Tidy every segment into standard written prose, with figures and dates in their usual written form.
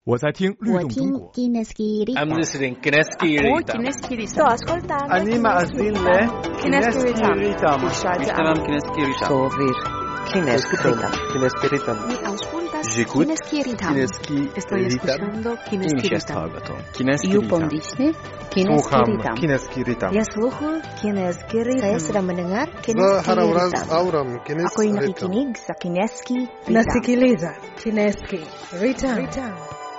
我在听律动中国。 I'm listening Kineski Ritam. Sto ascoltando. Anima Azille. Kineski Ritam. Ishtaram Kineski Ritam. Sovir. Kineski Ritam. Kineski Ritam. Mi auscultas J'écoute. Kineski Ritam. Kineski Estoy escuchando Kineski Ritam. Kineski Yupon Ritam. Disney. Kineski Słucham Ritam. Kineski Ritam. Ya sluhu Kineski Ritam. Saya sedang mendengar Za Kineski Harawraz Ritam. Auram Kineski Aku yang Ritam. nakikinig sa Kineski Ritam. Nasikiliza Kineski Ritam.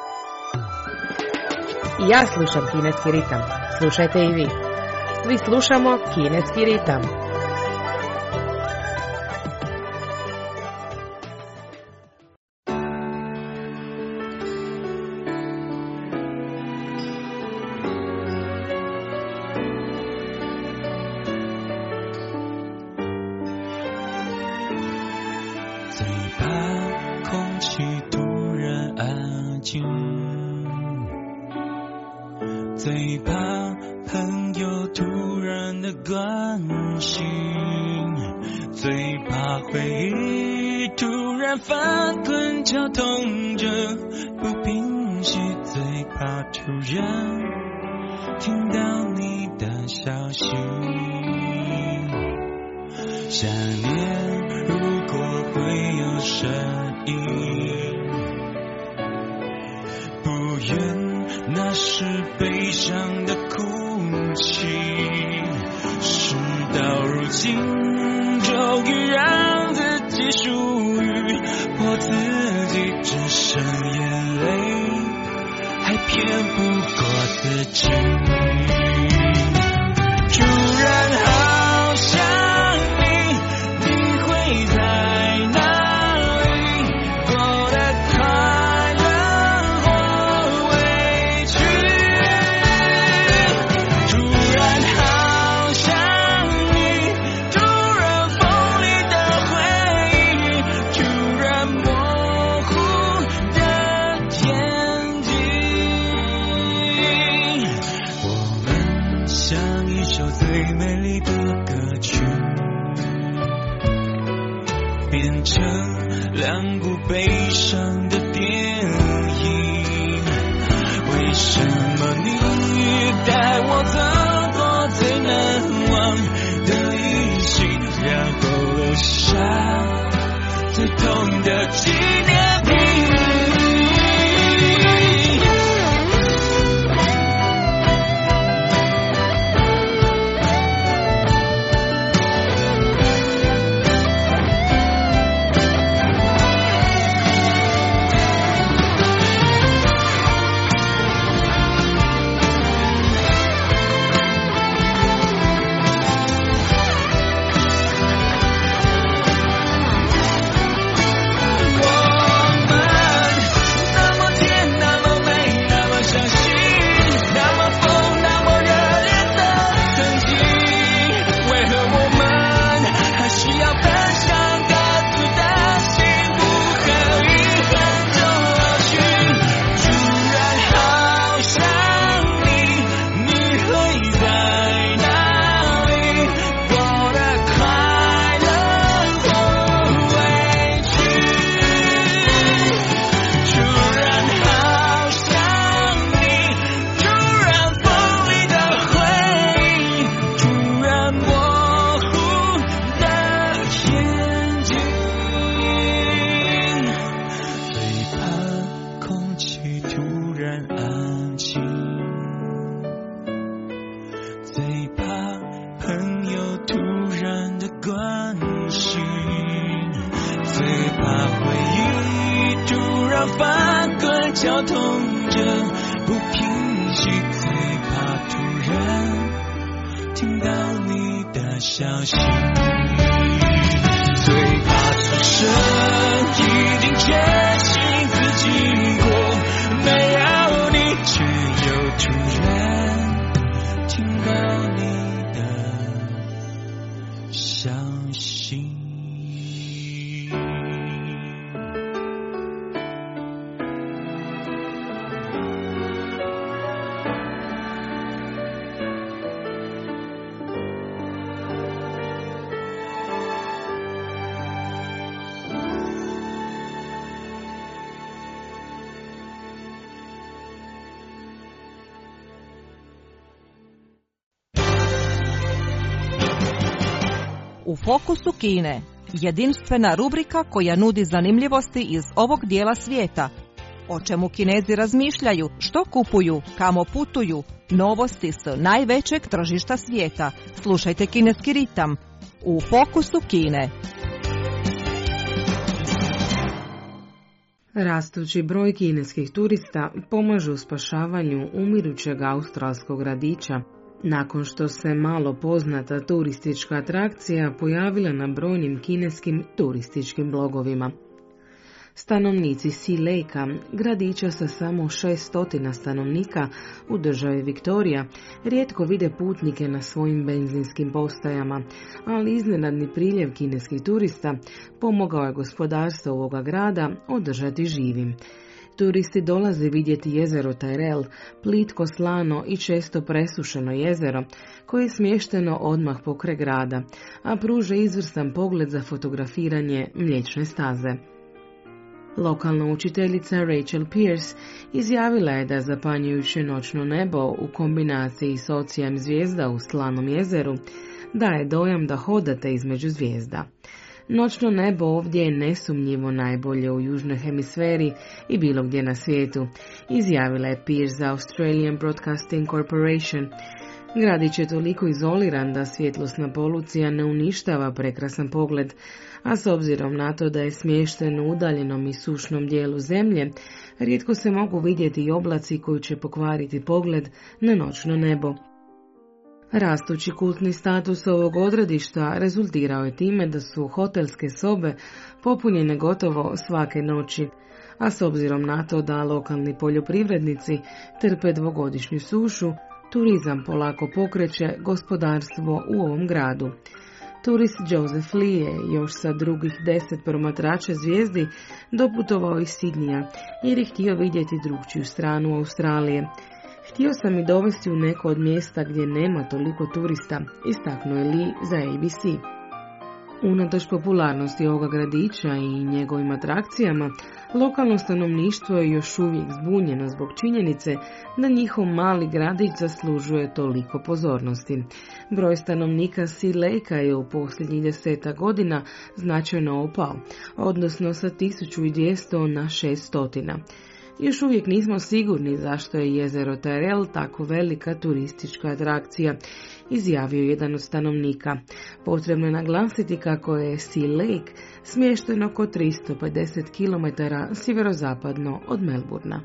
Ja slušam Kineski ritam. Slušajte i vi. Svi slušamo Kineski ritam. 最怕空气突然安静，最怕朋友突然的关心，最怕回忆突然翻滚绞痛着不平息，最怕突然听到你的消息。想念如果会有声音，不愿那是悲伤的哭泣，事到如今终于让自己属于我自己，只剩眼泪还骗不过自己。突然好想你会在哪里，过得快乐或委屈，突然好想你，突然锋利的回忆，突然模糊的眼睛，我们像一首最美丽的歌曲，变成两部悲伤的电影。为什么你带我走过最难忘的旅行，然后留下最痛的纪念品？绞痛着不平息，最怕突然听到你的消息，最怕此生一定坚信自己过，没有你却又突然听到你的消息。 U fokusu Kine, jedinstvena rubrika koja nudi zanimljivosti iz ovog dijela svijeta. O čemu Kinezi razmišljaju, što kupuju, kamo putuju, novosti s najvećeg tržišta svijeta. Slušajte Kineski ritam u fokusu Kine. Rastući broj kineskih turista pomaže u spašavanju umirućeg australskog radića, nakon što se malo poznata turistička atrakcija pojavila na brojnim kineskim turističkim blogovima. Stanovnici Sea Lakea, gradića sa samo 600 stanovnika u državi Viktorija, rijetko vide putnike na svojim benzinskim postajama, ali iznenadni priljev kineskih turista pomogao je gospodarstvo ovoga grada održati živim. Turisti dolaze vidjeti jezero Tyrrell, plitko, slano i često presušeno jezero, koje je smješteno odmah pokraj grada, a pruža izvrstan pogled za fotografiranje mliječne staze. Lokalna učiteljica Rachel Pierce izjavila je da zapanjujuće noćno nebo u kombinaciji s ocijem zvijezda u slanom jezeru daje dojam da hodate između zvijezda. Noćno nebo ovdje je nesumnjivo najbolje u južnoj hemisferi i bilo gdje na svijetu, izjavila je Pierce za Australian Broadcasting Corporation. Gradić je toliko izoliran da svjetlosna polucija ne uništava prekrasan pogled, a s obzirom na to da je smješten u udaljenom i sušnom dijelu zemlje, rijetko se mogu vidjeti i oblaci koji će pokvariti pogled na noćno nebo. Rastući kultni status ovog odredišta rezultirao je time da su hotelske sobe popunjene gotovo svake noći, a s obzirom na to da lokalni poljoprivrednici trpe dvogodišnju sušu, turizam polako pokreće gospodarstvo u ovom gradu. Turist Joseph Lee je još sa drugih 10 promatrača zvijezdi doputovao iz Sidnija jer je htio vidjeti drugčiju stranu Australije. Htio sam i dovesti u neko od mjesta gdje nema toliko turista, istaknuo je Lee za ABC. Unatoč popularnosti ovoga gradića i njegovim atrakcijama, lokalno stanovništvo je još uvijek zbunjeno zbog činjenice da njihov mali gradić zaslužuje toliko pozornosti. Broj stanovnika Sea Lakea je u posljednjih 10 godina značajno opao, odnosno sa 1200 na 600. Još uvijek nismo sigurni zašto je jezero Tyrrell tako velika turistička atrakcija, izjavio jedan od stanovnika. Potrebno je naglasiti kako je Sea Lake smješteno oko 350 km sjeverozapadno od Melbourna.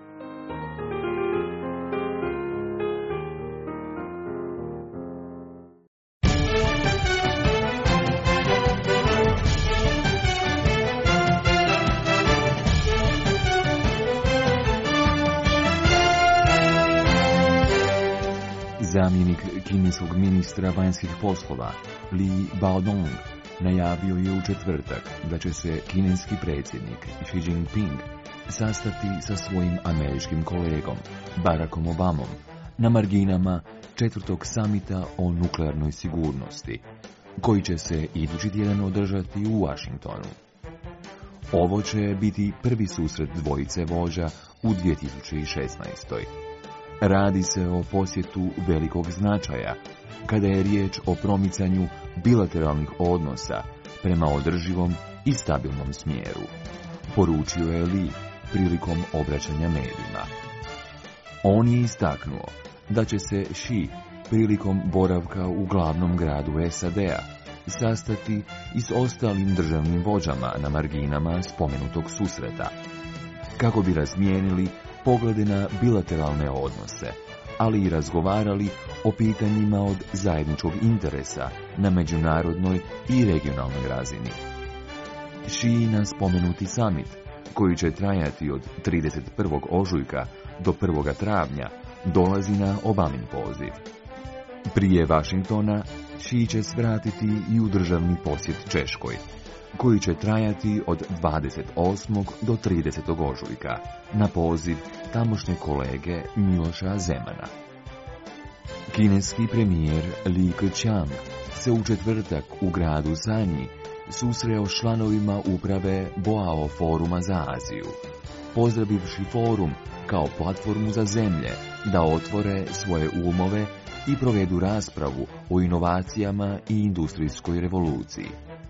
Zamjenik kineskog ministra vanjskih poslova Li Baodong najavio je u četvrtak da će se kineski predsjednik Xi Jinping sastati sa svojim američkim kolegom Barackom Obamom na marginama 4. samita o nuklearnoj sigurnosti, koji će se idući tjedan održati u Washingtonu. Ovo će biti prvi susret dvojice vođa u 2016. Radi se o posjetu velikog značaja kada je riječ o promicanju bilateralnih odnosa prema održivom i stabilnom smjeru, poručio je Li prilikom obraćanja medijima. On je istaknuo da će se Xi prilikom boravka u glavnom gradu SAD-a sastati i s ostalim državnim vođama na marginama spomenutog susreta, kako bi razmijenili poglede na bilateralne odnose, ali i razgovarali o pitanjima od zajedničkog interesa na međunarodnoj i regionalnoj razini. Xi na spomenuti summit, koji će trajati od 31. ožujka do 1. travnja, dolazi na Obamin poziv. Prije Washingtona, Xi će svratiti i u državni posjet Češkoj, koji će trajati od 28. do 30. ožujka na poziv tamošnje kolege Miloša Zemana. Kineski premijer Li Keqiang se u četvrtak u gradu Sanji susreo s članovima uprave Boao foruma za Aziju. pozdravivši forum kao platformu za zemlje da otvore svoje umove i provedu raspravu o inovacijama i industrijskoj revoluciji.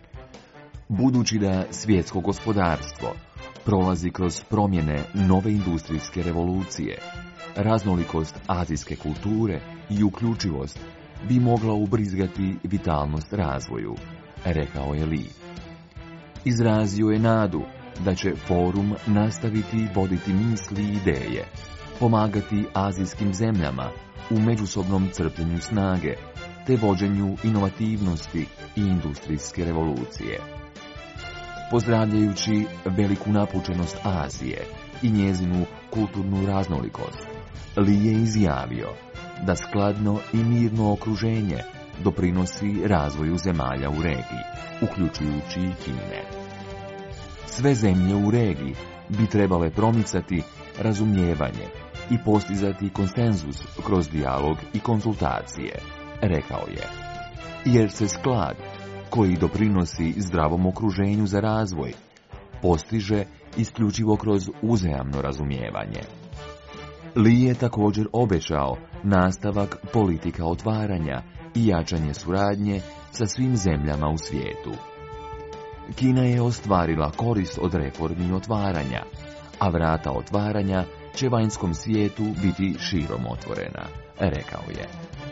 Budući da svjetsko gospodarstvo prolazi kroz promjene nove industrijske revolucije, raznolikost azijske kulture i uključivost bi mogla ubrizgati vitalnost razvoju, rekao je Li. Izrazio je nadu da će forum nastaviti voditi misli i ideje, pomagati azijskim zemljama u međusobnom crpljenju snage, te vođenju inovativnosti i industrijske revolucije. Pozdravljajući veliku napučenost Azije i njezinu kulturnu raznolikost, Li je izjavio da skladno i mirno okruženje doprinosi razvoju zemalja u regiji, uključujući i Kine. Sve zemlje u regiji bi trebale promicati razumijevanje i postizati konsenzus kroz dijalog i konzultacije, rekao je, jer se sklad koji doprinosi zdravom okruženju za razvoj postiže isključivo kroz uzajamno razumijevanje. Li je također obećao nastavak politika otvaranja i jačanje suradnje sa svim zemljama u svijetu. Kina je ostvarila korist od reformi i otvaranja, a vrata otvaranja će vanjskom svijetu biti širom otvorena, rekao je.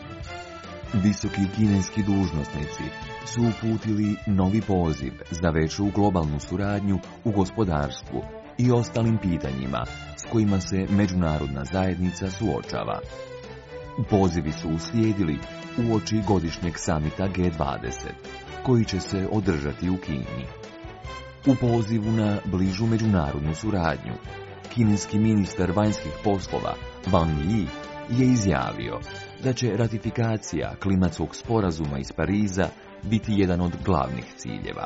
Visoki kineski dužnosnici su uputili novi poziv za veću globalnu suradnju u gospodarstvu i ostalim pitanjima s kojima se međunarodna zajednica suočava. Pozivi su uslijedili uoči godišnjeg samita G20, koji će se održati u Kini. U pozivu na bližu međunarodnu suradnju, kineski ministar vanjskih poslova Wang Yi je izjavio da će ratifikacija klimatskog sporazuma iz Pariza biti jedan od glavnih ciljeva.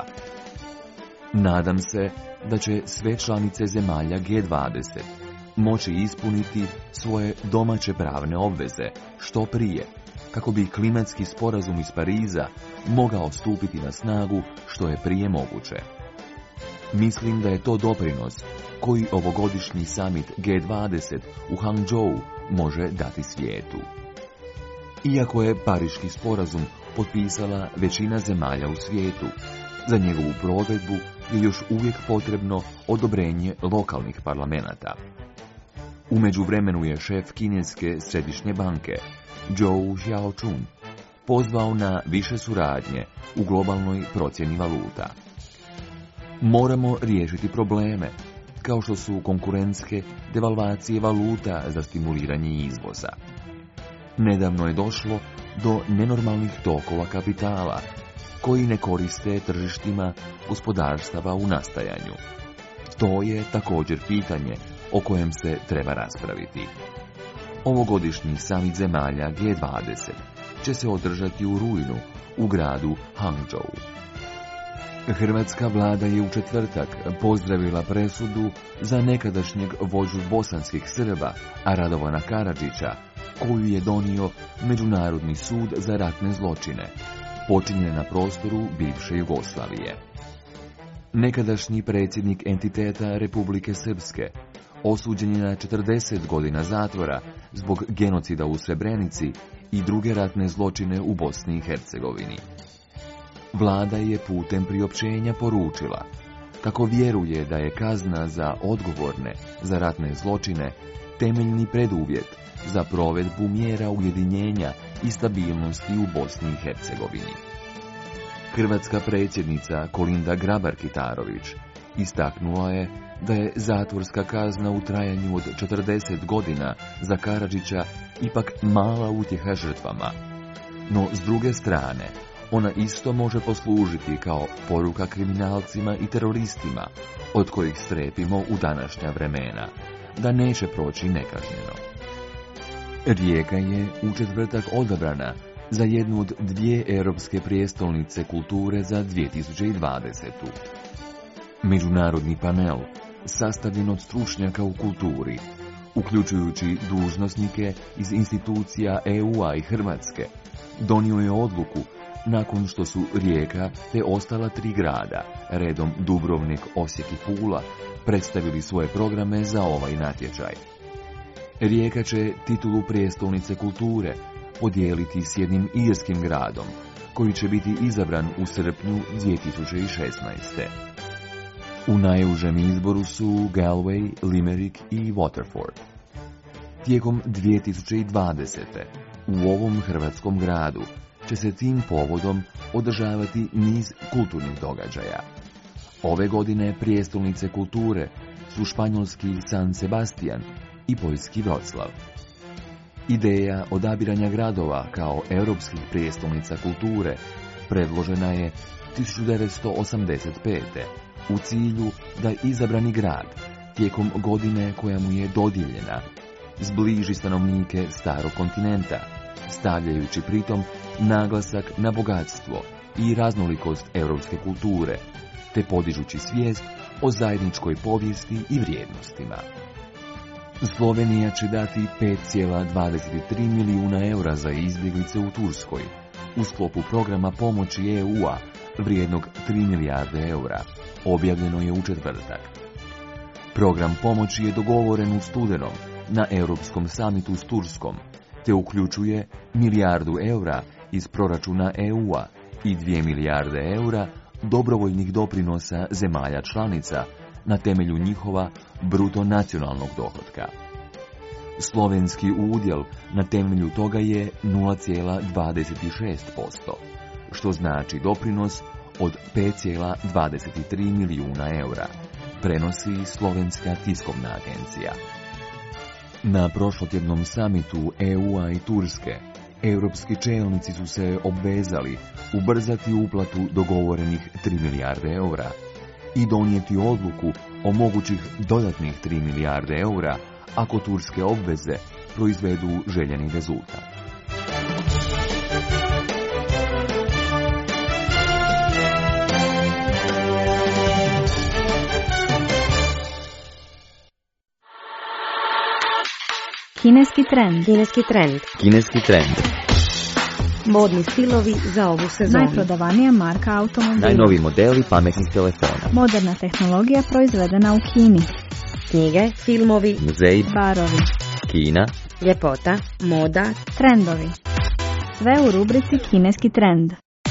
Nadam se da će sve članice zemalja G20 moći ispuniti svoje domaće pravne obveze što prije, kako bi klimatski sporazum iz Pariza mogao stupiti na snagu što je prije moguće. Mislim da je to doprinos koji ovogodišnji summit G20 u Hangzhou može dati svijetu. Iako je Pariški sporazum potpisala većina zemalja u svijetu, za njegovu provedbu je još uvijek potrebno odobrenje lokalnih parlamenata. U međuvremenu je šef kineske središnje banke, Zhou Xiaochun, pozvao na više suradnje u globalnoj procjeni valuta. Moramo riješiti probleme, kao što su konkurentske devalvacije valuta za stimuliranje izvoza. Nedavno je došlo do nenormalnih tokova kapitala, koji ne koriste tržištima gospodarstava u nastajanju. To je također pitanje o kojem se treba raspraviti. Ovogodišnji samit zemalja G20 će se održati u rujnu u gradu Hangzhou. Hrvatska vlada je u četvrtak pozdravila presudu za nekadašnjeg vođu bosanskih Srba, Radovana Karadžića, koju je donio Međunarodni sud za ratne zločine, počinjene na prostoru bivše Jugoslavije. Nekadašnji predsjednik entiteta Republike Srpske osuđen je na 40 godina zatvora zbog genocida u Srebrenici i druge ratne zločine u Bosni i Hercegovini. Vlada je putem priopćenja poručila kako vjeruje da je kazna za odgovorne za ratne zločine temeljni preduvjet za provedbu mjera ujedinjenja i stabilnosti u Bosni i Hercegovini. Hrvatska predsjednica Kolinda Grabar-Kitarović istaknula je da je zatvorska kazna u trajanju od 40 godina za Karadžića ipak mala utjeha žrtvama, no s druge strane ona isto može poslužiti kao poruka kriminalcima i teroristima od kojih strepimo u današnja vremena, da neće proći nekažnjeno. Rijeka je u četvrtak odabrana za jednu od 2 europske prijestolnice kulture za 2020. Međunarodni panel, sastavljen od stručnjaka u kulturi, uključujući dužnosnike iz institucija EU-a i Hrvatske, donio je odluku nakon što su Rijeka te ostala 3 grada, redom Dubrovnik, Osijek i Pula, predstavili svoje programe za ovaj natječaj. Rijeka će titulu prijestolnice kulture podijeliti s jednim irskim gradom, koji će biti izabran u srpnju 2016. U najužem izboru su Galway, Limerick i Waterford. Tijekom 2020. u ovom hrvatskom gradu će se tim povodom održavati niz kulturnih događaja. Ove godine prijestolnice kulture su španjolski San Sebastian i poljski Vroclav. Ideja odabiranja gradova kao europskih prijestolnica kulture predložena je 1985. u cilju da izabrani grad tijekom godine koja mu je dodijeljena zbliži stanovnike starog kontinenta, stavljajući pritom naglasak na bogatstvo i raznolikost europske kulture, te podižući svijest o zajedničkoj povijesti i vrijednostima. Slovenija će dati 5,23 milijuna eura za izbjeglice u Turskoj, u sklopu programa pomoći EU-a vrijednog 3 milijarde eura, objavljeno je u četvrtak. Program pomoći je dogovoren u studenom na Europskom samitu s Turskom, te uključuje 1 milijardu eura iz proračuna EU-a i 2 milijarde eura dobrovoljnih doprinosa zemalja članica na temelju njihova bruto nacionalnog dohotka. Slovenski udjel na temelju toga je 0,26%, što znači doprinos od 5,23 milijuna eura, prenosi Slovenska tiskovna agencija. Na prošlotjednom samitu EU-a i Turske, europski čelnici su se obvezali ubrzati uplatu dogovorenih 3 milijarde eura i donijeti odluku o mogućih dodatnih 3 milijarde eura ako turske obveze proizvedu željeni rezultat. Kineski trend. Kineski trend. Kineski trend. Modni stilovi za ovu sezonu. Najprodavanija marka automobila. Najnoviji modeli pametnih telefona. Moderna tehnologija proizvedena u Kini. Knjige, filmovi, muzeji, barovi, Kina, ljepota, moda, trendovi. Sve u rubrici Kineski trend.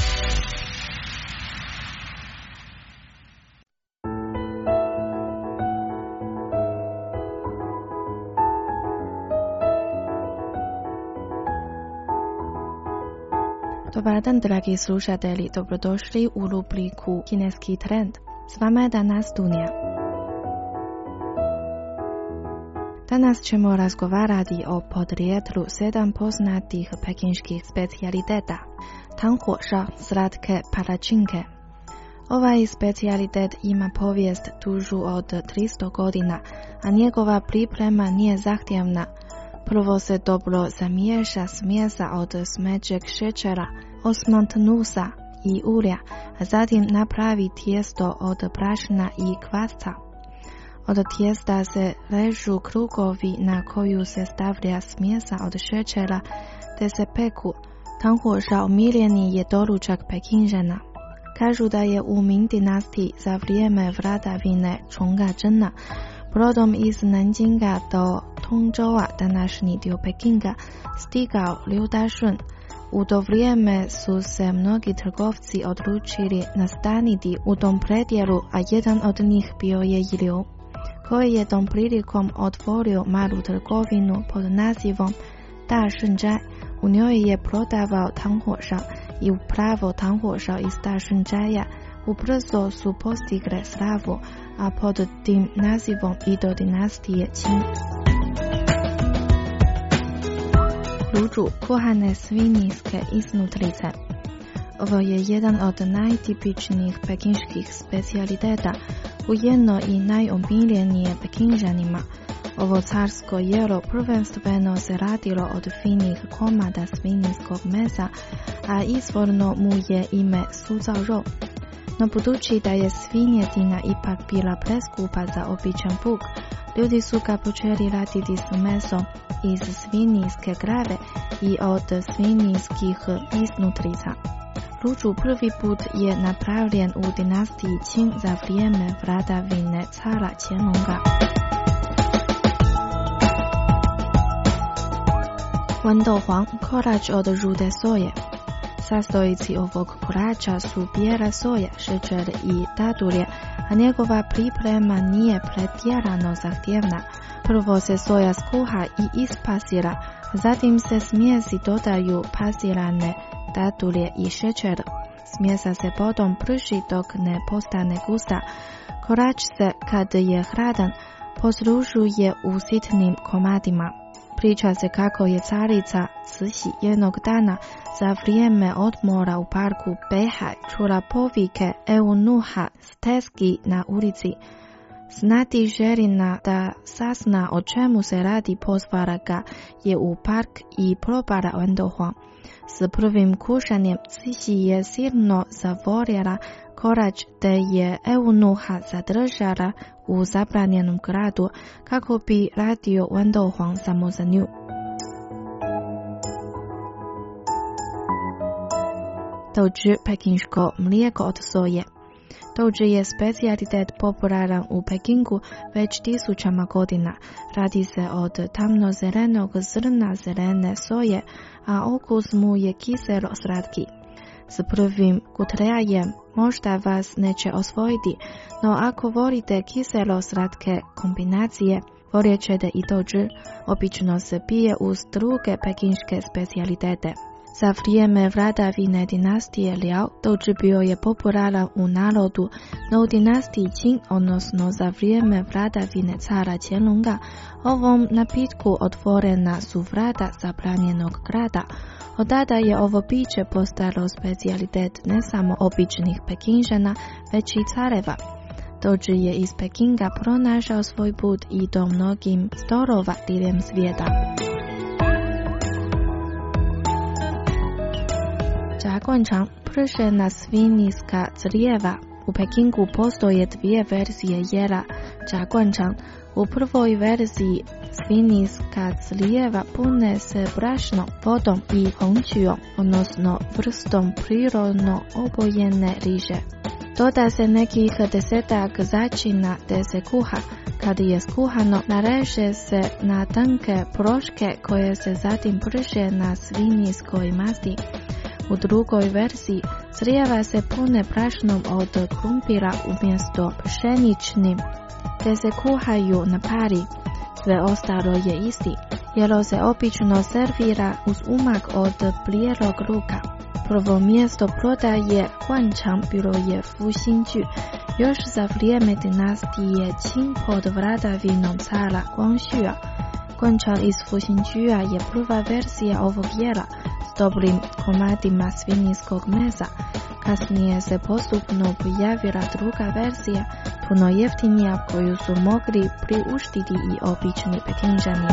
Dobar dan, dragi slušatelji, dobrodošli u rubriku Kineski trend. S vama je danas Dunja. Danas ćemo razgovarati o podrijetlu 7 poznatih pekinških specijaliteta. Tanghuoshao, slatke palačinke. Ovaj specijalitet ima povijest dužu od 300 godina, a njegova priprema nije zahtjevna. Prvo se dobro zamiješa smjesa od smeđeg šećera, osmont nusa i ulja, a zatim napravi tijesto od brašna i kvasca. Od tijesta se režu krugovi na koju se stavlja smjesa od šećera, te se peku. Tanghuoshao omiljeni je doručak Pekinžana. Kažu da je u Ming dinastiji za vrijeme vladavine Chonga Zhena brodom iz Nanjinga do Tongzhoua, današnji dio Pekinga, stigao Liu Dašun. U to vrijeme su se mnogi trgovci odlučili nastaniti u tom predjelu, a jedan od njih bio je i Liu, koji je tom prilikom otvorio malu trgovinu pod nazivom Da Shenzhai. U njoj je prodavao Tanghuoshao i upravo Tanghuoshao iz Da Shenzhaia ubrzo su postigle slavu, a pod tim nazivom i do dinastije Qing. Ružu, kuhane svinjske iznutrice. Ovo je jedan od najtipičnijih pekinških specijaliteta, ujedno i najomiljenije Pekinžanima. Ovo carsko jelo prvenstveno se radilo od finih komada svinjskog mesa, a izvorno mu je ime suzao rou. No budući da je svinjetina ipak bila preskupa za običan puk, ljudi su ga počeli raditi s mesom iz svinjske glave i od svinjskih iznutrica. Ruču prvi put je napravljen u dinastiji Qing za vrijeme vladavine cara Qianlonga. Wendou Huang, korač od žute soje. Sastojci ovog korača su bijela soja, šećer i dadulje, a njegova priprema nije pretjerano zahtjevna. Prvo se soja skuha i ispasira, zatim se smjesi dodaju pasirane dadulje i šećer. Smjesa se potom prži dok ne postane gusta. Korač se, kad je hladan, poslužuje u sitnim komadima. Priča se kako je carica Cixi jednog dana za vrijeme odmora u parku Beihai čula povike eunuha Steski na ulici. Znati željna da sazna o čemu se radi, pozvala ga je u park i probala Wendou Huang. S prvim kušanjem Cixi je silno zavoljela korač te je eunuha zadržala u zabranjenom gradu kako bi radio Wendou Huang samo za nju. Douji, pekinško mlijeko od soje. Douji je specijalitet popularan u Pekingu već tisućama godina. Radi se od tamno-zelenog zrna zelene soje, a okus mu je kiselo slatki. S prvim kutrejajem možda vas neće osvojiti, no ako volite kiselo slatke kombinacije, voljet ćete i douji. Obično se pije uz druge pekinške specijalitete. Za vrijeme vladavine dinastije Liao, douji bio je popularan u narodu, no u dinastiji Qing, odnosno za vrijeme vladavine cara Qianlonga, ovom napitku otvorena su vrata zabranjenog grada. Od tada je ovo piće postalo specijalitet ne samo običnih Pekinžana, već i careva. Douji je iz Pekinga pronašao svoj put i do mnogim stolova diljem svijeta. Zhaguancang, pršena svinjska crijeva. U Pekingu postoje dvije verzije jela Zhaguancang. U prvoj verziji svinjska crijeva pune se brašnom, vodom i hongqiu, odnosno vrstom prirodno obojene riže. Doda se nekih 10 začina te se kuha. Kad je skuhano, nareže se na tanke ploške koje se zatim prže na svinjskoj masti. U drugoj verziji crijeva se pune brašnom od krumpira umjesto pšeničnim, te se kuhaju na pari. Sve ostalo je isti. Jelo se obično servira uz umak od bijelog luka. Prvo mjesto prodaje Guancang bilo je Fuxingju. Još za vrijeme dinastije Qing pod vladavinom cara Guangxua. Guancang iz Fuxingjua je prva verzija ovog jela s dobrim komadima svinjskog mesa. Kasnije se postupno pojavila druga verzija, puno jeftinija, koju su mogli priuštiti i obični Pekinžani.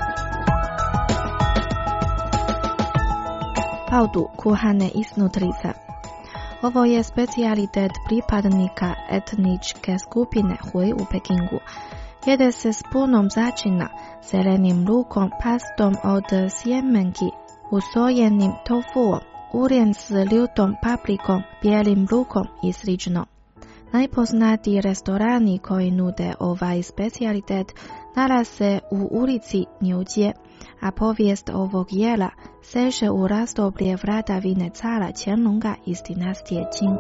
Baodu, kuhane iznutrice. Ovo je specijalitet pripadnika etničke skupine Hui u Pekingu. Jede se s punom začina, zelenim lukom, pastom od sjemenki, usojenim tofuom, uren s ljutom paprikom, bijelim lukom i slično. Najpoznatiji restorani koji nude ovaj specijalitet nalaze u ulici Niujie, a povijest ovog jela seže u razdoblje vladavine cara Qianlonga iz dinastije Qing.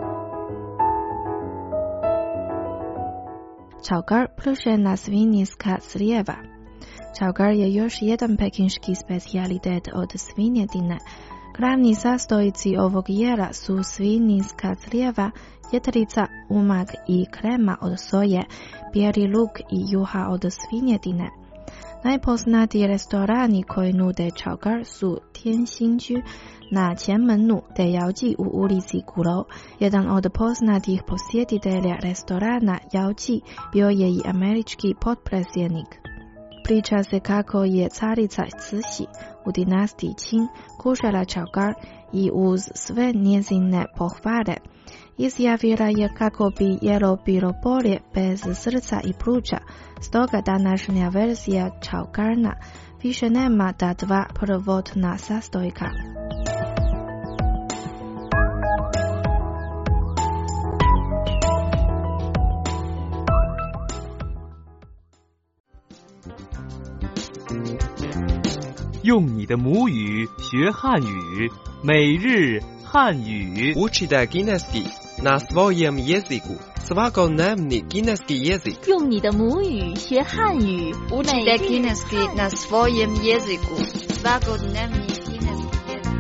Chaogar, pršena svinjska crijeva. Chaogar je još jedan pekinški specijalitet od svinjetine. Glavni sastojci ovog jela su svinjska crijeva, jetrica, umak i krema od soje, bijeli luk i juha od svinjetine. Najpoznatiji restorani koji nude chaogar su Tianxingju na Qianmenlu te Yaoji u ulici Gulou. Jedan od poznatih posjetitelja restorana Yaoji bio je i američki potpredsjednik. Priča se kako je carica Cixi u dinastiji Qing kušala chaogar i uz sve njezine pohvale izjavila je kako bi jelo bilo bolje bez srca i pluća, stoga današnja verzija chaogarna više nema ta dva prvotna sastojka. 用你的母语学汉语，每日汉语。 Učite kineski na svojem jeziku. Svakodnevni kineski jezik. 用你的母语学汉语。 Učite kineski na svojem jeziku. Svakodnevni kineski jezik.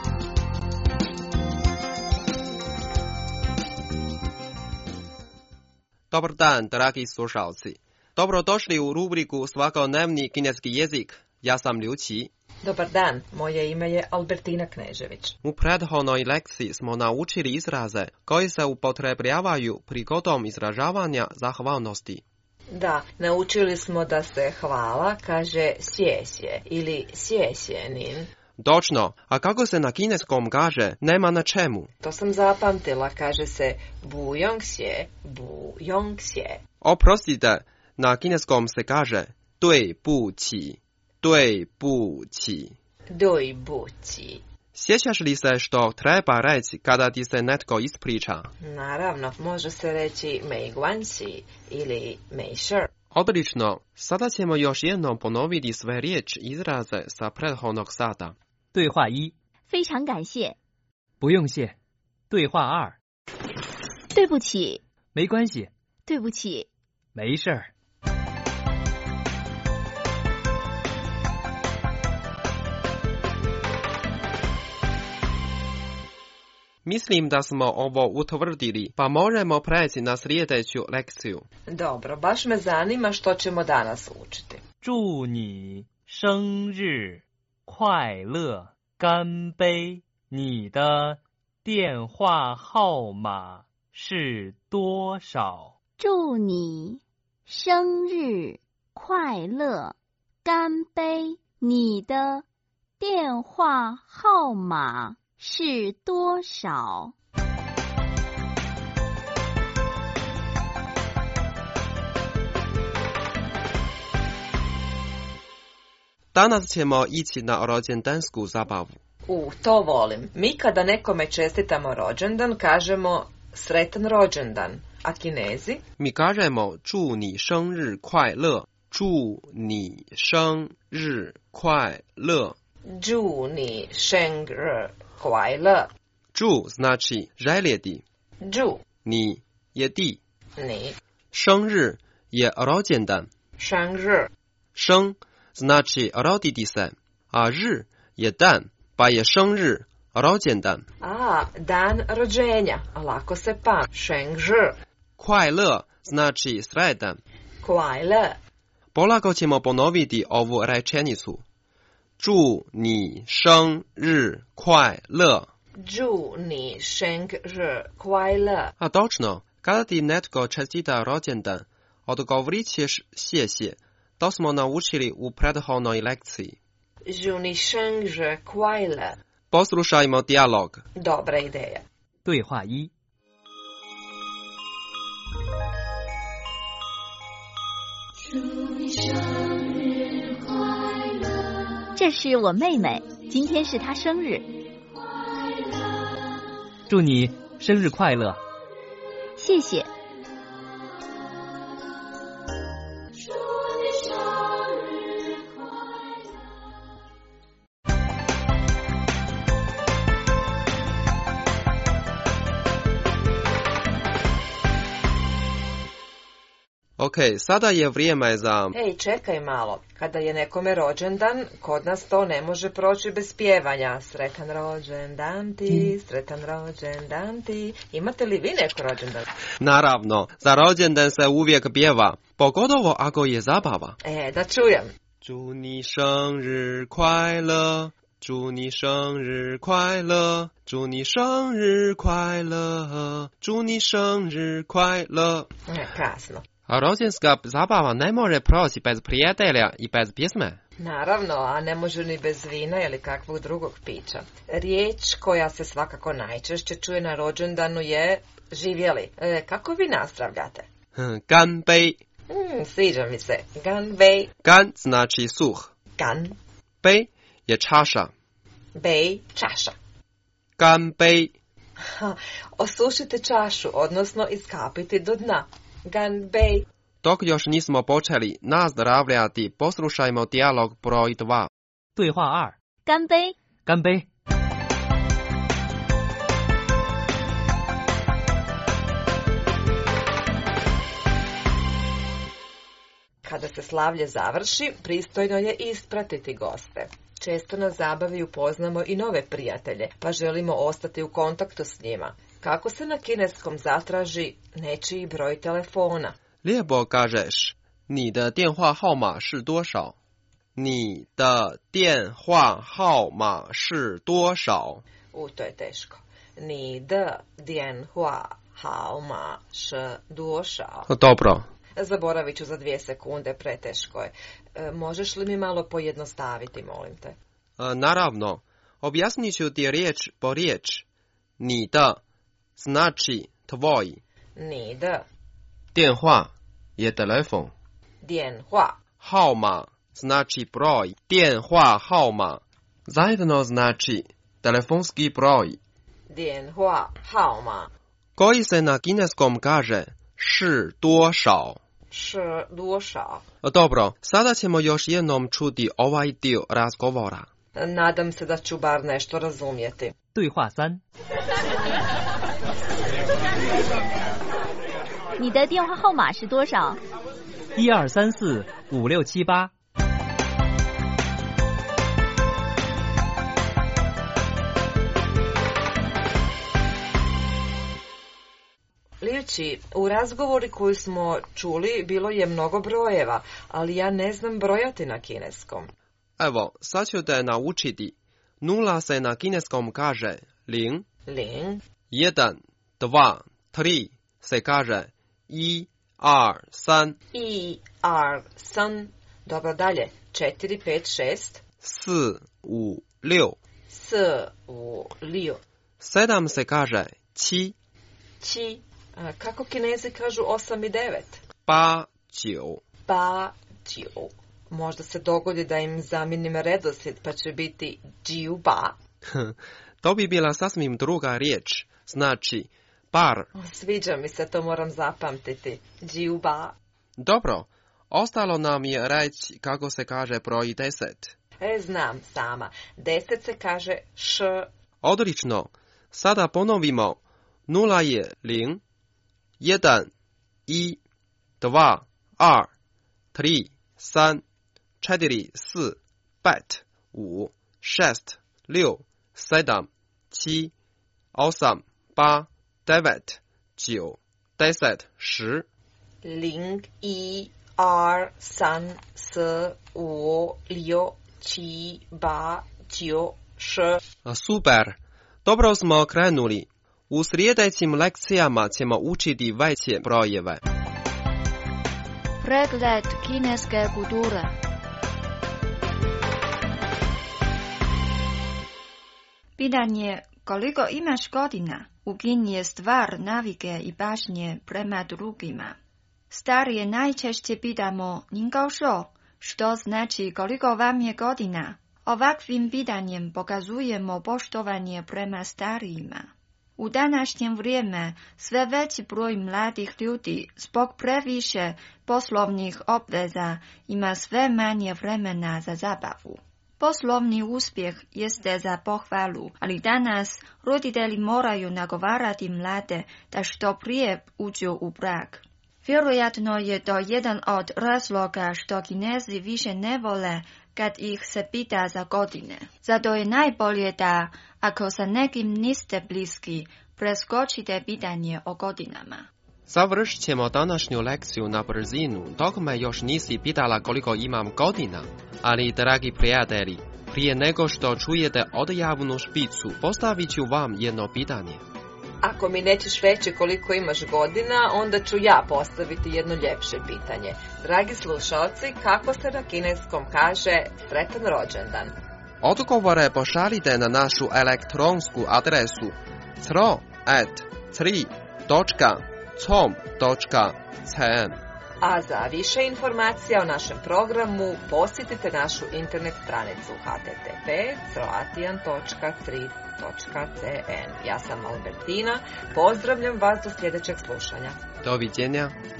Dobar dan, dragi slušalci. Dobrodošli u rubriku Svakodnevni kineski jezik. Ja sam Liu Qi. Dobar dan, moje ime je Albertina Knežević. U prethodnoj lekciji smo naučili izraze koji se upotrebljavaju prigodom izražavanja zahvalnosti. Da, naučili smo da se hvala kaže sješje ili sješjenin. Točno, a kako se na kineskom kaže nema na čemu? To sam zapamtila, kaže se bujongxie, bujongxie. Oprostite, na kineskom se kaže dui bu qi, dui bu qi. Dui bu qi. Sjećaš li se što treba reći kada ti se netko ispriča? Naravno, može se reći mei guanxi ili mei shi. Odlično, sada ćemo još jednom ponoviti sve riječi izraze sa prethodnog sata. 对话一， 非常感谢。 不用谢。对话二， 对不起。 没关系。 对不起。 没事儿。 Mislim da smo ovo utvrdili, pa možemo preći na sljedeću lekciju. Dobro, baš me zanima što ćemo danas učiti. 祝你生日快乐，干杯！你的电话号码是多少？ 祝你生日快乐，干杯！你的电话号码是多少？ Danas ćemo ići na rođendansku zabavu. To volim. Mi kada nekome čestitamo rođendan, kažemo sretan rođendan. A Kinezi? Mi kažemo 祝你生日快乐，祝你生日快乐。 祝你生日快乐。 祝 znači željeti. 祝 ni je ti. Ni. 生日 je rođendan. 生日生 znači roditi se, a 日 je dan, pa je 生日 rođendan. Dan rođenja, lako se pamti. 生日快乐 znači sretan. 快乐 Polako ćemo ponoviti ovu rečenicu. 祝你生日快乐。 祝你生日快乐。 A točno, kada ti netko čestita rođendan, odgovorit ćeš 谢谢. To smo naučili u prethodnoj lekciji. 祝你生日快乐。 Poslušajmo dijalog. Dobra ideja. 对话一。 这是我妹妹，今天是她生日。 祝你生日快乐。 谢谢。 Ok, sada je vrijeme za... Ej, čekaj malo. Kada je nekome rođendan, kod nas to ne može proći bez pjevanja. Sretan rođendan ti, sretan rođendan ti. Imate li vi neko rođendan? Naravno, za rođendan se uvijek pjeva, pogotovo ako je zabava. Da čujem. 祝你生日快乐，祝你生日快乐，祝你生日快乐，祝你生日快乐。 Krasno. A rođenska zabava ne može proći bez prijatelja i bez pjesme. Naravno, a ne može ni bez vina ili kakvog drugog pića. Riječ koja se svakako najčešće čuje na rođendanu je živjeli. Kako vi nastavljate? 干杯. Sviđa mi se. 干杯. 干 znači suh. 干. 杯 je čaša. 杯 čaša. 干杯. Osušite čašu, odnosno iskapiti do dna. 干杯. Dok još nismo počeli nazdravljati, poslušajmo dijalog broj 2. 对话2： 干杯！ 干杯！ Kada se slavlje završi, pristojno je ispratiti goste. Često na zabavi upoznamo i nove prijatelje, pa želimo ostati u kontaktu s njima. Kako se na kineskom zatraži nečiji broj telefona? Lijepo kažeš, 你的电话号码是多少? 你的电话号码是多少? To je teško. 你的电话号码是多少? Dobro. Zaboravit ću za 2 sekunde, preteško je. Možeš li mi malo pojednostaviti, molim te? Naravno. Objasnit ću ti riječ po riječ. 你的 znači tvoj. 你的电话 je telefon. 电话号码 znači broj. 电话号码 zajedno znači telefonski broj. 电话号码 koji se na kineskom kaže 是多少? 是多少? Dobro, sada ćemo još jednom čuti ovaj dio razgovora. Nadam se da ću bar nešto razumjeti. 对话3： 你的电话号码是多少 ？1、2、3、4、5、6、7、8。 Liječi, u razgovori koju smo čuli bilo je mnogo brojeva, ali ja ne znam brojati na kineskom. Evo, sad ću te naučiti. 0 se na kineskom kaže 0. 0. 1, 2, 3 se kaže 1, 2, 3. 1, 2, 3. Dobro, dalje. 4, 5, 6. 4, 5, 6. 4, 5, 6. 7 se kaže 7. 7. Kako Kinezi kažu 8 i 9? 8, 9. 8, 9. Možda se dogodi da im zamijenim redoslijed, pa će biti 9, 8. To bi bila sasvim druga riječ. Znači, par. Sviđa mi se, to moram zapamtiti. 9, 8. Dobro, ostalo nam je reći kako se kaže broj 10. Znam sama. 10 se kaže š. Odlično. Sada ponovimo. 0 je 0, 1, 1, 2, 2, 3, 3, 4, 4, 5, 5, 6, 6, 7, 7, 8, 8, 9, 9, 10, 10. 0, 1, 2, 3, 4, 5, 6, 7, 8, 9, 10. Super. Dobro smo krenuli. U sljedećim lekcijama ćemo učiti veće brojeve. Pregled kineske kulture. Pitanje koliko imaš godina ukinje stvar navike i pažnje prema drugima. Starije najčešće pitamo 您高寿, što znači koliko vam je godina. Ovakvim pitanjem pokazujemo poštovanje prema starijima. U današnjem vrijeme sve veći broj mladih ljudi zbog previše poslovnih obveza ima sve manje vremena za zabavu. Poslovni uspjeh jeste za pohvalu, ali danas roditelji moraju nagovarati mlade da što prije uđu u brak. Vjerojatno je to jedan od razloga što Kinezi više ne vole kad ih se pita za godine. Zato je najbolje da, ako sa nekim niste bliski, preskočite pitanje o godinama. Završit ćemo današnju lekciju na brzinu, dok me još nisi pitala koliko imam godina. Ali, dragi prijatelji, prije nego što čujete odjavnu špicu, postavit ću vam jedno pitanje. Ako mi nećeš reći koliko imaš godina, onda ću ja postaviti jedno ljepše pitanje. Dragi slušalci, kako se na kineskom kaže sretan rođendan? Odgovore pošaljite na našu elektronsku adresu cro@3.com.cn. A za više informacija o našem programu posjetite našu internet stranicu http://croatian.3.cn. Ja sam Albertina, pozdravljam vas do sljedećeg slušanja. Doviđenja.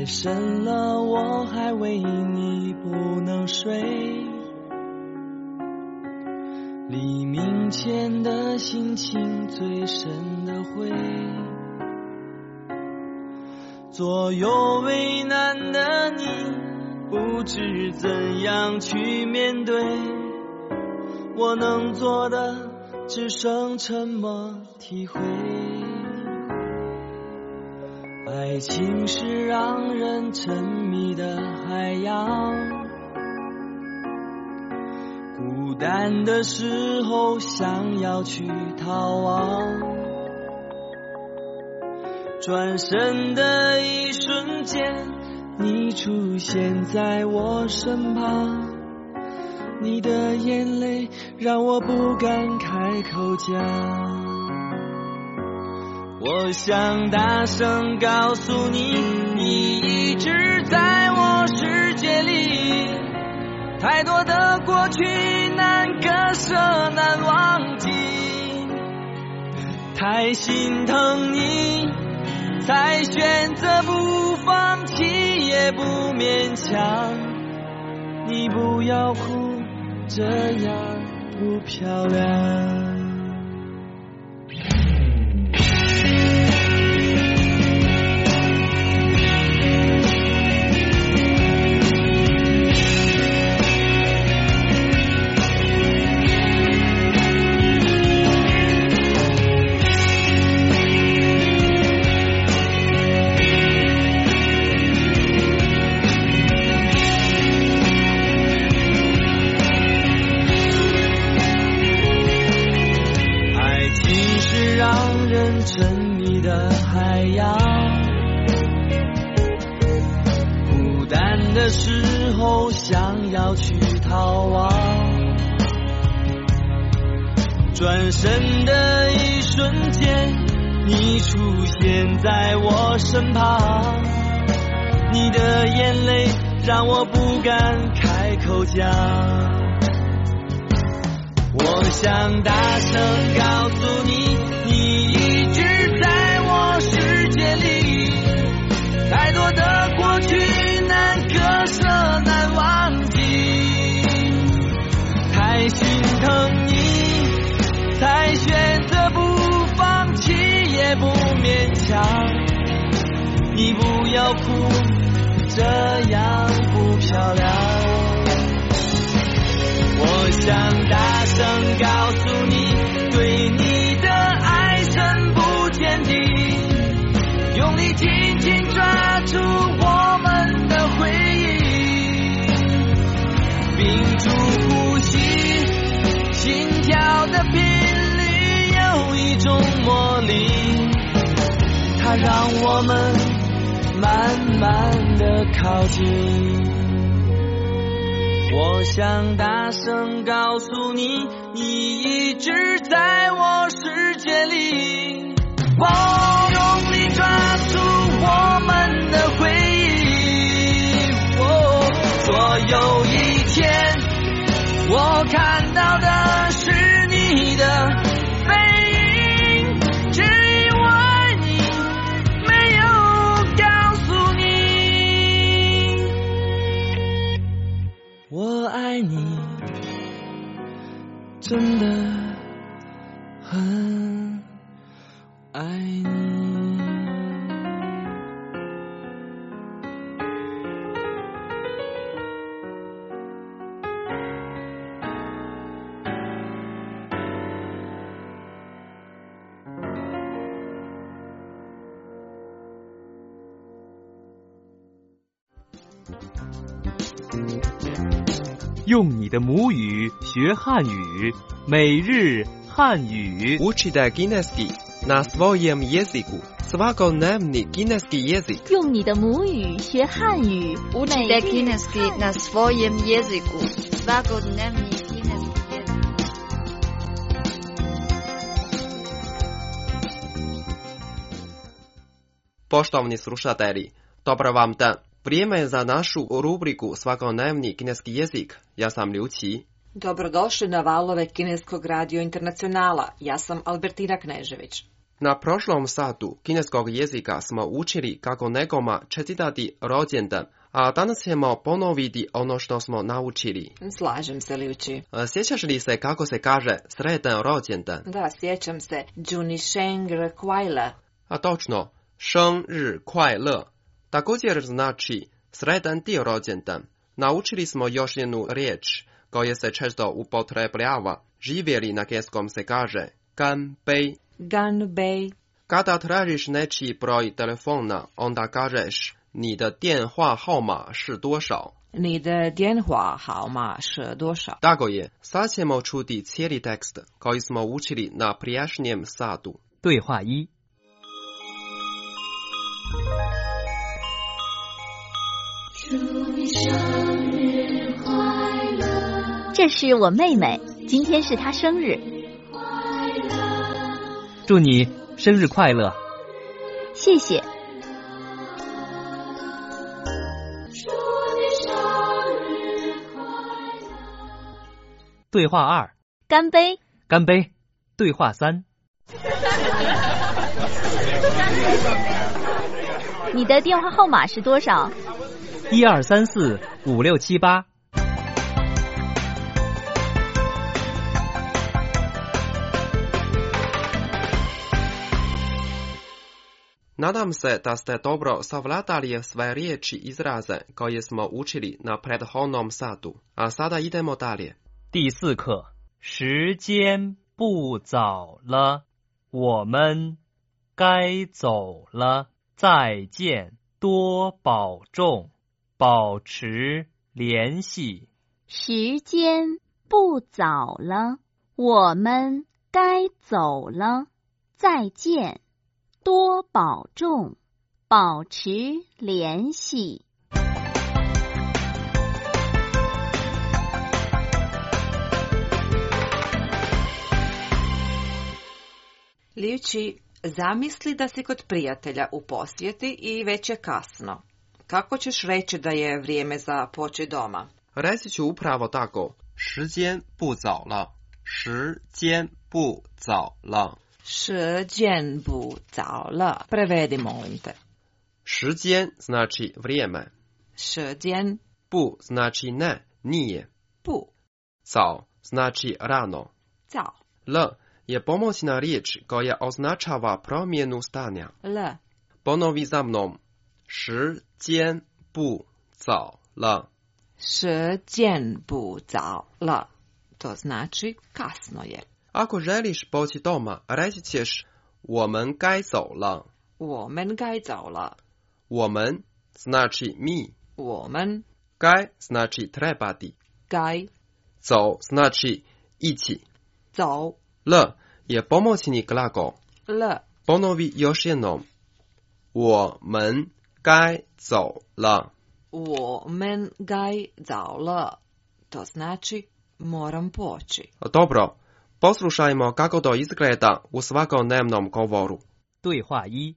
夜深了，我还为你不能睡。黎明前的心情最深的灰，左右为难的你，不知怎样去面对。我能做的只剩沉默体会。爱情是让人沉迷的海洋，孤单的时候想要去逃亡，转身的一瞬间，你出现在我身旁，你的眼泪让我不敢开口讲。我想大声告诉你，你一直在我世界里，太多的过去难割舍难忘记，太心疼你才选择不放弃也不勉强。你不要哭，这样不漂亮。沉迷的海洋，孤单的时候想要去逃亡，转身的一瞬间，你出现在我身旁，你的眼泪让我不敢开口讲。我想大声告诉你，你一直在我世界里，太多的过去难割舍难忘记，太心疼你才选择不放弃也不勉强。你不要哭，这样不漂亮。我想大声告诉你，对你的爱深不见底，用力紧紧抓住我们的回忆，屏住呼吸，心跳的频率有一种魔力，它让我们慢慢的靠近。我想大声告诉你，你一直在我世界里，我用力抓住我们的回忆，所有一天我看到的是你的背影，只因为你没有告诉你我爱你，真的很爱你。 用你的母语学汉语，每日汉语。 Učite kineski na svojem jeziku. Svakodnevni kineski jezik. 用你的母语学汉语。 Učite kineski na svojem jeziku. Svakodnevni kineski jezik. Poštovani slušatelji, dobar vam dan. Vrijeme je za našu rubriku Svakodnevni kineski jezik. Ja sam Liu Qi. Dobrodošli na valove Kineskog radio internacionala. Ja sam Albertina Knežević. Na prošlom satu kineskog jezika smo učili kako nekoma čestitati rođendan, a danas ćemo ponoviti ono što smo naučili. Slažem se, Liuči. Sjećaš li se kako se kaže sretan rođendan? Da, sjećam se. Juni Sheng Kuai. A točno, 生日快乐 također znači sretan ti rođendan. Naučili smo još jednu riječ koja se često upotrebljava. Živjeli na kineskom se kaže ganbei. Ganbei. Kada tražiš nečiji broj telefona, onda kažeš 你的电话号码是多少? 你的电话号码是多少? Tako je. Sad ćemo čuti cijeli tekst koji smo učili na prijašnjem satu. 对话一。 这是我妹妹，今天是她生日。 祝你生日快乐。 谢谢。 对话二。 干杯。 干杯。对话三。 你的电话号码是多少 ？12345678。 Nadam se da ste dobro savladali sve riječi izraze koje smo učili na prethodnom satu. A sada idemo dalje. 第四课，时间不早了，我们该走了，再见，多保重，保持联系。 时间不早了，我们该走了，再见，多保重，保持联系。 Liuči, zamisli da si kod prijatelja u posjeti i već je kasno. Kako ćeš reći da je vrijeme za poći doma? Reći ću upravo tako. 时间不早了，时间不早了。 时间不早了. Prevedi, molim te. 时间 znači vrijeme. 时间不 znači ne, nije. 不早 znači rano. 早 L je pomoćna riječ koja označava promjenu stanja. L. Ponovi za mnom. 时间不早了。 时间不早了. To znači kasno je. Ako želiš poći doma, reći ćeš 我们该走了。 我们该走了。 我们 znači mi. 我们该 znači trebati. 该走 znači ići. 走 L je pomoćni glagol. L. Ponovi još jednom. 我们该走了。 我们该走了. To znači moram poći. Dobro, poslušajmo kako to izgleda u svakodnevnom govoru. 对话一。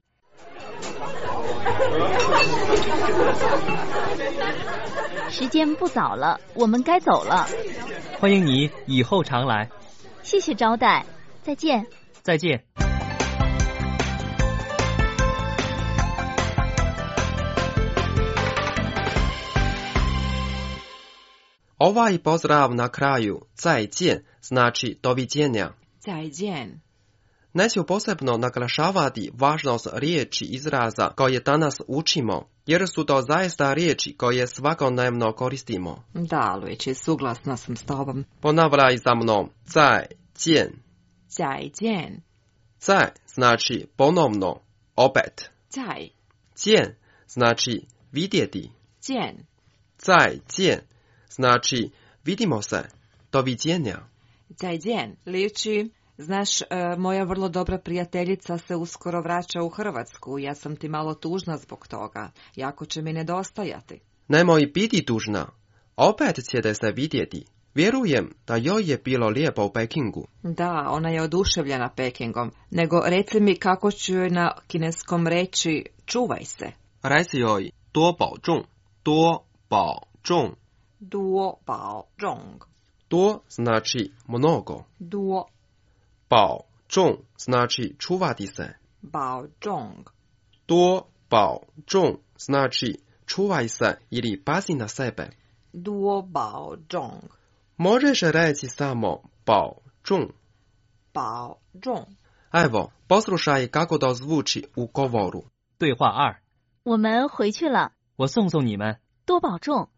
时间不早了，我们该走了。 欢迎你以后常来。 谢谢招待，再见。 再见。 Ovaj pozdrav na kraju, 再见, znači doviđenja. 再见. Neću posebno naglašavati važnost riječi izraza koje danas učimo, jer su to zaista riječi koje svakodnevno koristimo. Da, Luigi, suglasna sam s tobom. Ponavljaj za mnom. 再见. 再见. 再 znači ponovno, opet. 再见 znači vidjeti. 见. 再见 znači vidimo se, doviđenja. 再见, Liuči, znaš, moja vrlo dobra prijateljica se uskoro vraća u Hrvatsku. Ja sam ti malo tužna zbog toga. Jako će mi nedostajati. Nemoj biti tužna. Opet ćete se vidjeti. Vjerujem da joj je bilo lijepo u Pekingu. Da, ona je oduševljena Pekingom. Nego reci mi kako ću joj na kineskom reći čuvaj se. Reci joj 多保重, 多保重. 多保重. 多 znači mnogo. 多保重 znači čuvati se. 保重多保重 znači čuvaj se ili pazi na sebe. 多保重 Možeš reći samo 保重. 保重 Evo, poslušaj kako to zvuči u govoru. 对话2。 我们回去了。 我送送你们。 多保重。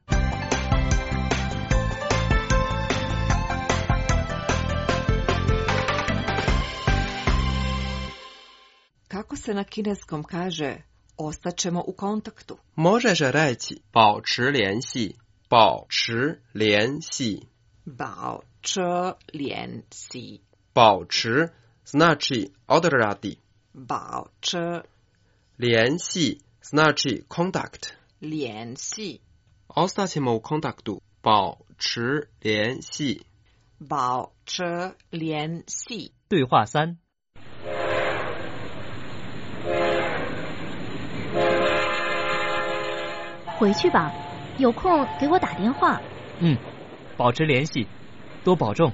Kako se na kineskom kaže ostaćemo u kontaktu? Možeš reći 保持联系. 保持联系. 保持联系保持 znači odraditi. 保持联系 znači kontakt. 联系 Ostaćemo u kontaktu. 保持联系. 保持联系对话3。 回去吧，有空给我打电话。 保持联系，多保重。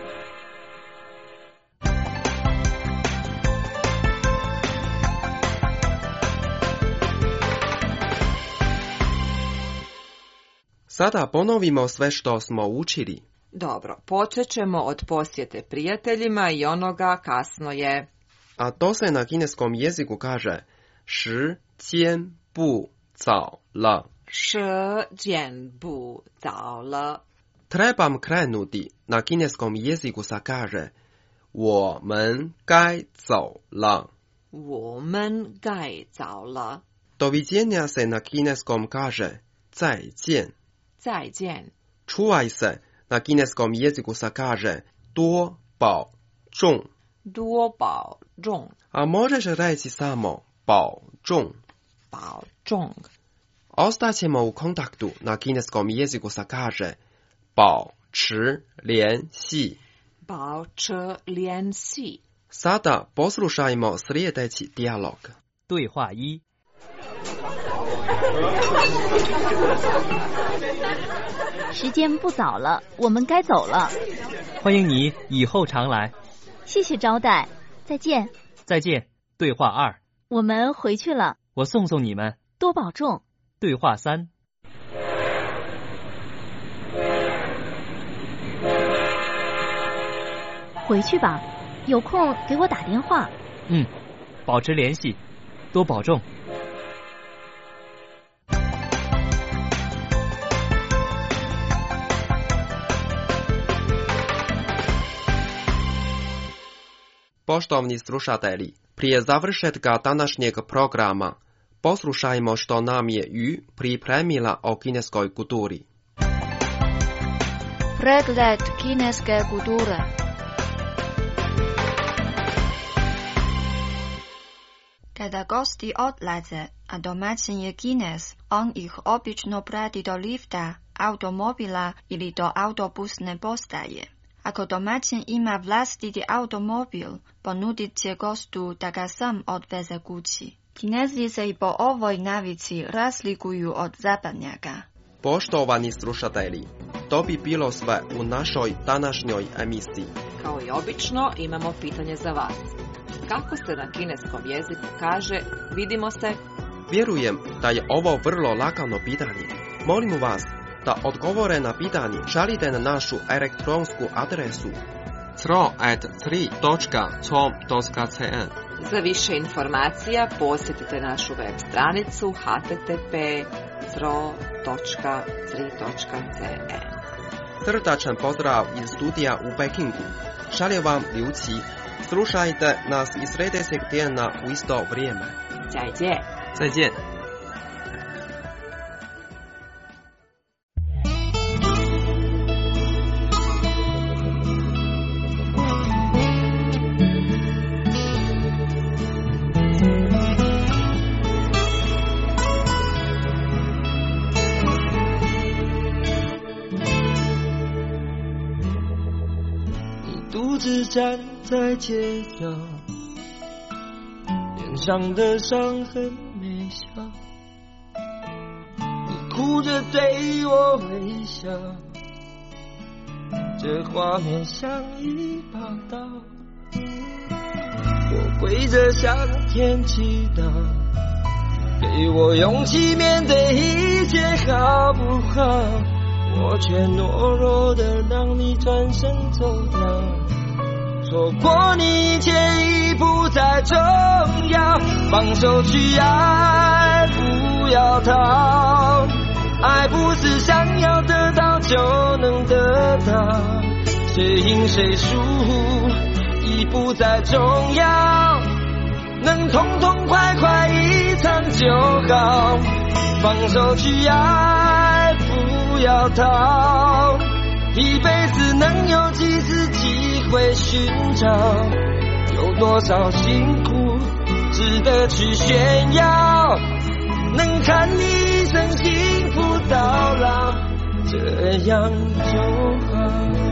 Sada ponovimo sve što smo učili. Dobro, počet ćemo od posjete prijateljima i onoga kasno je. A to se na kineskom jeziku kaže 时间不早了. 时间不早了 Trebam krenuti, na kineskom jeziku se kaže 我们该走了. 我们该走了 Doviđenja se na kineskom kaže 再见. 再见 Čuvaj se, na kineskom jeziku se kaže 多保重. 多保重 A možeš reći samo 保重. 保重 Ostaćemo u kontaktu, na kineskom jeziku se kaže 保持联系. 保持联系 Sada poslušajmo sljedeći dijalog. 对话1。 时间不早了，我们该走了。 欢迎你以后常来。 谢谢招待，再见。 再见。对话2。 我们回去了。 我送送你们。 多保重。 对话3。 回去吧，有空给我打电话。 保持联系，多保重。 Poštovni slušatelji, prije završetka današnjeg programa, poslušajmo što nam je Yu pripremila o kineskoj kulturi. Pregled kineske kulture. Kada gosti odlaze, a domaćin je Kines, on ih obično prati do lifta, automobila ili do autobusne postaje. Ako domaćin ima vlastiti automobil, ponudit će gostu da ga sam odveze kući. Kinezi se i po ovoj navici razlikuju od zapadnjaka. Poštovani slušatelji, to bi bilo sve u našoj današnjoj emisiji. Kao i obično, imamo pitanje za vas. Kako se na kineskom jeziku kaže vidimo se? Vjerujem da je ovo vrlo lagano pitanje. Molim vas da odgovore na pitanje šaljite na našu elektronsku adresu cro@3.com.cn. Za više informacija posjetite našu web stranicu http://cro.3.cn. Srdačan pozdrav iz studija u Pekingu. Šalje vam Liu Qi. Slušajte nas i sljedećeg tjedna u isto vrijeme. 再见。 再见。 独自站在街角，脸上的伤痕没消，你哭着对我微笑，这画面像一把刀。 跪着向天祈祷，给我勇气面对一切好不好？我却懦弱的让你转身走了，错过你一切已不再重要，放手去爱，不要逃。爱不是想要得到就能得到，谁赢谁输已不再重要，能痛痛快快一场就好。放手去爱，不要逃，一辈子能有几次机会寻找，有多少辛苦值得去炫耀，能看你一生幸福到老，这样就好。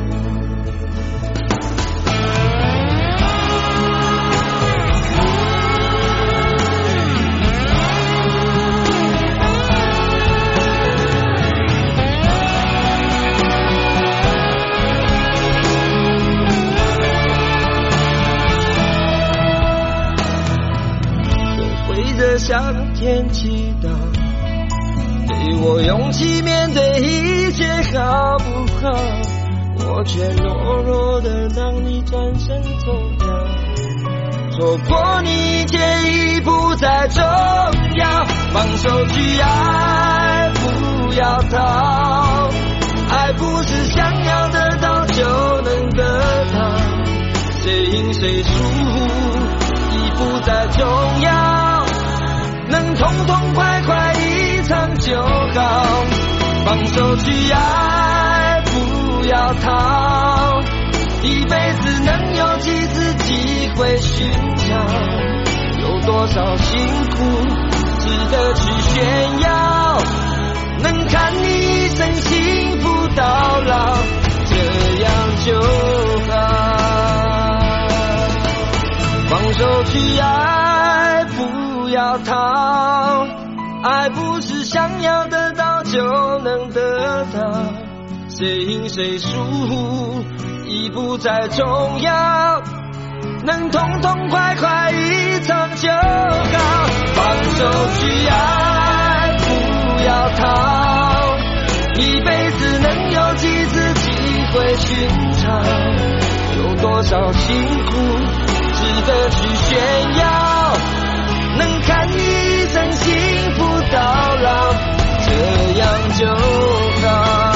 向天祈祷，给我勇气面对一切好不好？我却懦弱的让你转身走了，错过你一切已不再重要，放手去爱，不要逃。爱不是想要得到就能得到，谁赢谁输已不再重要，能痛痛快快一场就好。放手去爱，不要逃，一辈子能有几次机会寻找，有多少辛苦值得去炫耀，能看你一生幸福到老，这样就好。放手去爱，不要逃，爱不是想要得到就能得到，谁赢谁输已不再重要，能痛痛快快一场就好。放手去爱，不要逃，一辈子能有几次机会寻找，有多少辛苦值得去炫耀，能看你一生幸福到老，这样就好。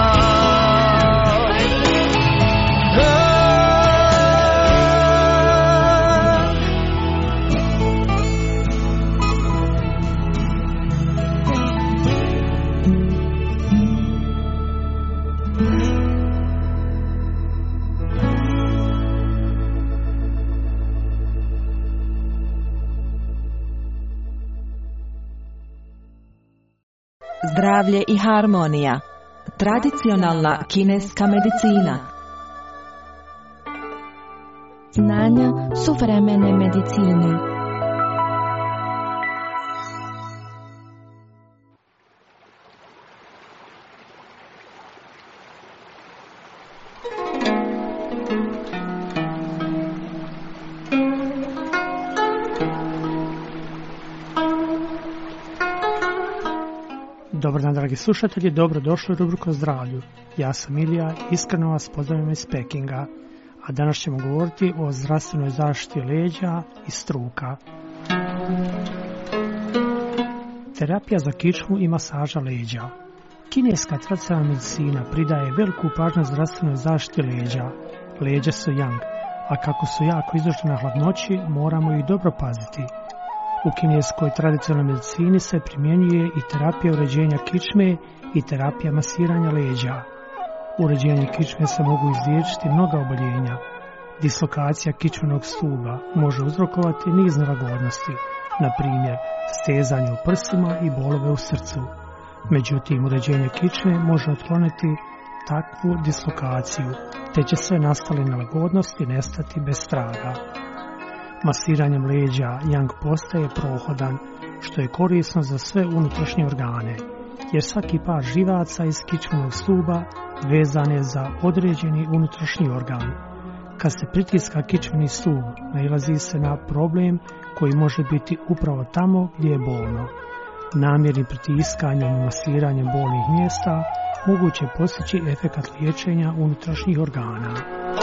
Zdravlje i harmonija. Tradicionalna kineska medicina. Znanja suvremene medicine. Dobar dan, dragi slušatelji, dobrodošli u rubriku o zdravlju. Ja sam Ilija, iskreno vas pozdravljam iz Pekinga, a danas ćemo govoriti o zdravstvenoj zaštiti leđa i struka. Terapija za kičmu i masaža leđa. Kineska tradicionalna medicina pridaje veliku pažnju zdravstvenoj zaštiti leđa. Leđa su yang, a kako su jako izložena hladnoći, moramo ih dobro paziti. U kineskoj tradicionalnoj medicini se primjenjuje i terapija uređenja kičme i terapija masiranja leđa. Uređenjem kičme se mogu izliječiti mnoga oboljenja. Dislokacija kičmenog stuba može uzrokovati niz nelagodnosti, na primjer stezanje u prsima i bolove u srcu. Međutim, uređenje kičme može otkloniti takvu dislokaciju, te će sve nastale nelagodnosti nestati bez straga. Masiranjem leđa yang postaje prohodan, što je korisno za sve unutrašnje organe, jer svaki par živaca iz kičmenog stuba vezan je za određeni unutrašnji organ. Kad se pritiska kičmeni stup, nailazi se na problem koji može biti upravo tamo gdje je bolno. Namjernim pritiskanjem i masiranjem bolnih mjesta moguće postići efekat liječenja unutrašnjih organa.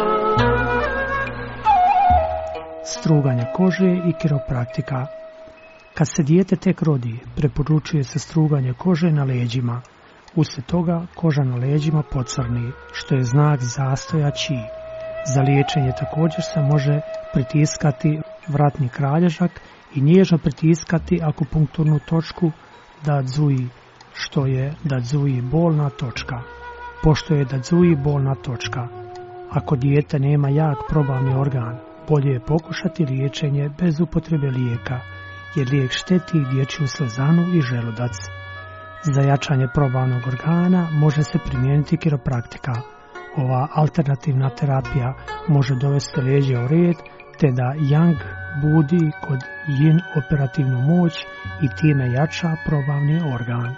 Struganje kože i kiropraktika. Kad se dijete tek rodi, preporučuje se struganje kože na leđima. Uslijed toga koža na leđima pocrni, što je znak zastoja či. Za liječenje također se može pritiskati vratni kralježak i nježno pritiskati akupunkturnu točku dadzui, što je dadzui bolna točka. Pošto je dadzui bolna točka, ako dijete nema jak probavni organ, bolje je pokušati liječenje bez upotrebe lijeka, jer lijek šteti dječju slezanu i želudac. Za jačanje probavnog organa može se primijeniti kiropraktika. Ova alternativna terapija može dovesti leđa u red, te da Yang budi kod Yin operativnu moć i time jača probavni organ.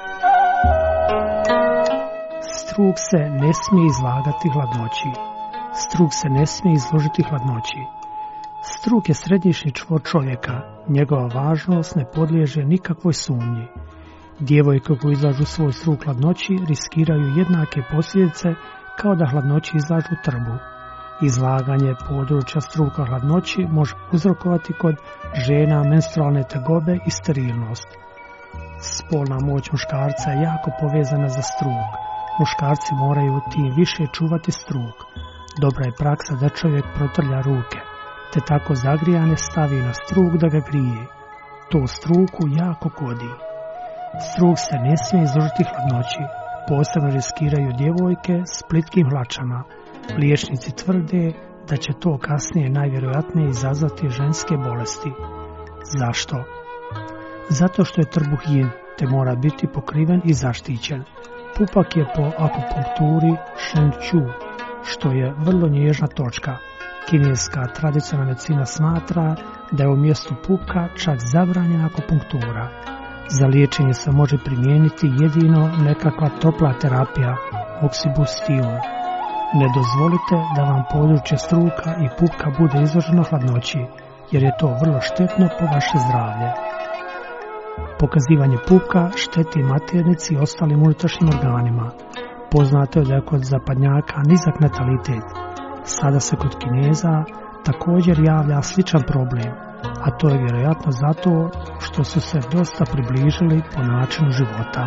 Strug se ne smije izlagati hladnoći. Strug se ne smije izložiti hladnoći. Strug je središnji čvor čovjeka. Njegova važnost ne podliježe nikakvoj sumnji. Djevojke koje izlažu svoj strug hladnoći riskiraju jednake posljedice kao da hladnoći izlažu trbu. Izlaganje područja struka hladnoći može uzrokovati kod žena menstrualne tegobe i sterilnost. Spolna moć muškarca je jako povezana za strug. Muškarci moraju tim više čuvati strug. Dobra je praksa da čovjek protrlja ruke, te tako zagrijane stavi na strug da ga grije. To struku jako kodi. Strug se ne smije izložiti hladnoći. Posebno riskiraju djevojke s plitkim hlačama. Liječnici tvrde da će to kasnije najvjerojatnije izazvati ženske bolesti. Zašto? Zato što je trbuh yin, te mora biti pokriven i zaštićen. Pupak je po akupunkturi Shen Chu, što je vrlo nježna točka. Kineska tradicionalna medicina smatra da je u mjestu pupka čak zabranjena akupunktura. Za liječenje se može primijeniti jedino nekakva topla terapija, oksibustium. Ne dozvolite da vam područje struka i pupka bude izloženo hladnoći, jer je to vrlo štetno po vaše zdravlje. Pokazivanje pupka šteti maternici i ostalim unutrašnjim organima. Poznato je da je kod zapadnjaka nizak natalitet. Sada se kod Kineza također javlja sličan problem, a to je vjerojatno zato što su se dosta približili po načinu života.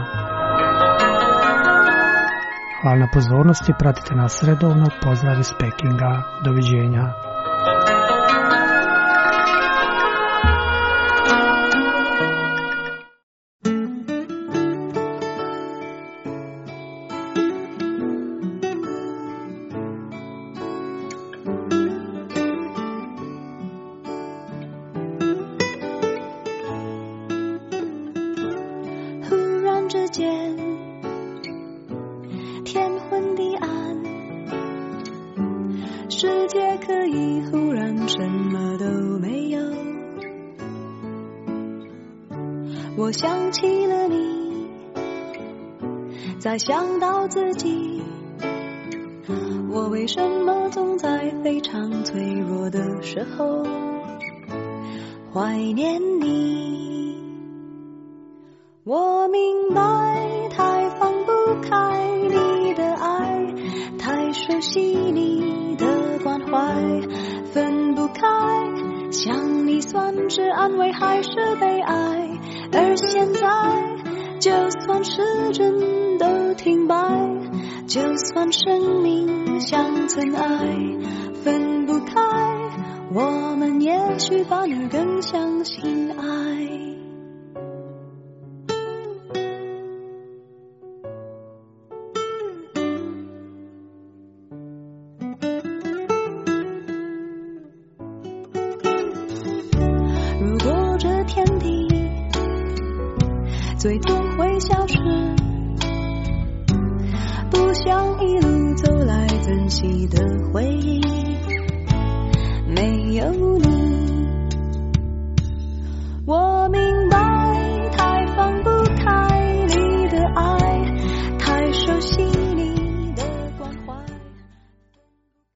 Hvala na pozornosti, pratite nas redovno, pozdrav iz Pekinga, doviđenja. 我想起了你，再想到自己，我为什么总在非常脆弱的时候怀念你？我明白，太放不开你的爱，太熟悉你的关怀，分不开，想你算是安慰还是悲哀？而现在，就算时针都停摆，就算生命像尘埃，分不开，我们也许反而更相信爱。如果这天地最终会消失，不想一路走来珍惜的回忆，